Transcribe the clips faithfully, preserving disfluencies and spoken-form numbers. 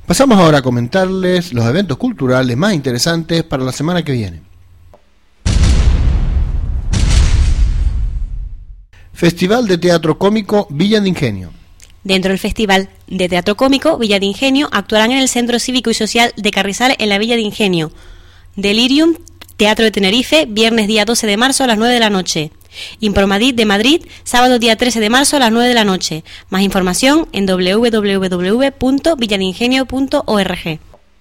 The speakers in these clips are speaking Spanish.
Pasamos ahora a comentarles los eventos culturales más interesantes para la semana que viene. Festival de Teatro Cómico Villa de Ingenio. Dentro del Festival de Teatro Cómico Villa de Ingenio actuarán en el Centro Cívico y Social de Carrizal en la Villa de Ingenio. Delirium, Teatro de Tenerife, viernes día doce de marzo a las nueve de la noche. Impromadid de Madrid, sábado día trece de marzo a las nueve de la noche. Más información en doble u doble u doble u punto villadeingenio punto org.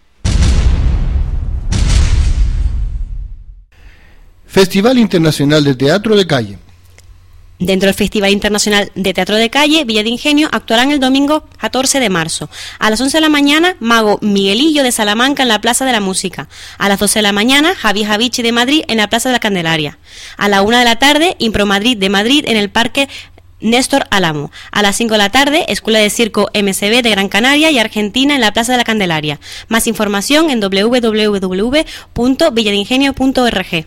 Festival Internacional de Teatro de Calle. Dentro del Festival Internacional de Teatro de Calle, Villa de Ingenio, actuarán el domingo catorce de marzo. A las once de la mañana, Mago Miguelillo de Salamanca en la Plaza de la Música. A las doce de la mañana, Javier Javichi de Madrid en la Plaza de la Candelaria. A la una de la tarde, Impromadrid de Madrid en el Parque Néstor Álamo. A las cinco de la tarde, Escuela de Circo M C B de Gran Canaria y Argentina en la Plaza de la Candelaria. Más información en doble u doble u doble u punto villadeingenio punto org.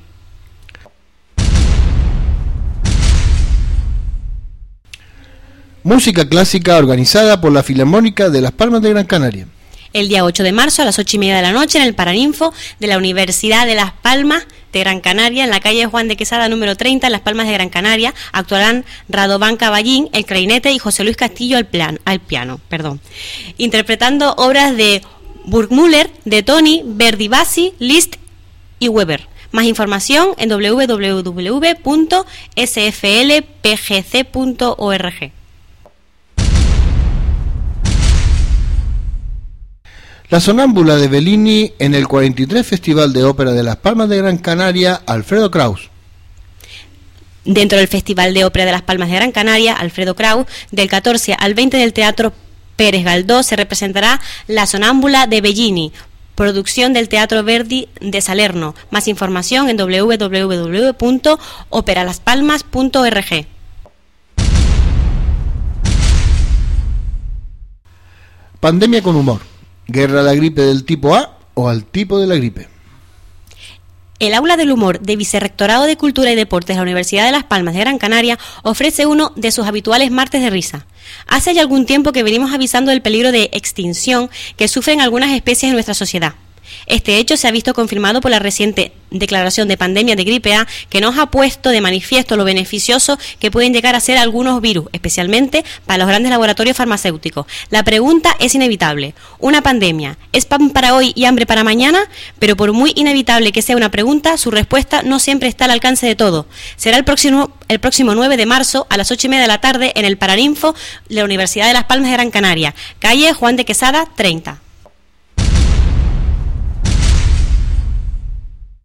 Música clásica organizada por la Filarmónica de Las Palmas de Gran Canaria. El día ocho de marzo a las ocho y media de la noche en el Paraninfo de la Universidad de Las Palmas de Gran Canaria, en la calle Juan de Quesada número treinta, en Las Palmas de Gran Canaria, actuarán Radovan Caballín, el clarinete, y José Luis Castillo al, plan, al piano, perdón, interpretando obras de Burgmüller, de Toni, Verdi, Bassi, Liszt y Weber. Más información en doble u doble u doble u punto s f l p g c punto org. La Sonámbula de Bellini en el cuarenta y tres Festival de Ópera de Las Palmas de Gran Canaria, Alfredo Kraus. Dentro del Festival de Ópera de Las Palmas de Gran Canaria, Alfredo Kraus, del catorce al veinte del Teatro Pérez Galdós se representará La Sonámbula de Bellini, producción del Teatro Verdi de Salerno. Más información en doble u doble u doble u punto opera las palmas punto org. Pandemia con humor. Guerra a la gripe del tipo A o al tipo de la gripe. El Aula del Humor de Vicerrectorado de Cultura y Deportes de la Universidad de Las Palmas de Gran Canaria ofrece uno de sus habituales martes de risa. Hace ya algún tiempo que venimos avisando del peligro de extinción que sufren algunas especies en nuestra sociedad. Este hecho se ha visto confirmado por la reciente declaración de pandemia de gripe A, que nos ha puesto de manifiesto lo beneficioso que pueden llegar a ser algunos virus, especialmente para los grandes laboratorios farmacéuticos. La pregunta es inevitable. ¿Una pandemia es pan para hoy y hambre para mañana? Pero por muy inevitable que sea una pregunta, su respuesta no siempre está al alcance de todo. Será el próximo, el próximo nueve de marzo a las ocho y media de la tarde en el Paraninfo de la Universidad de Las Palmas de Gran Canaria, calle Juan de Quesada treinta.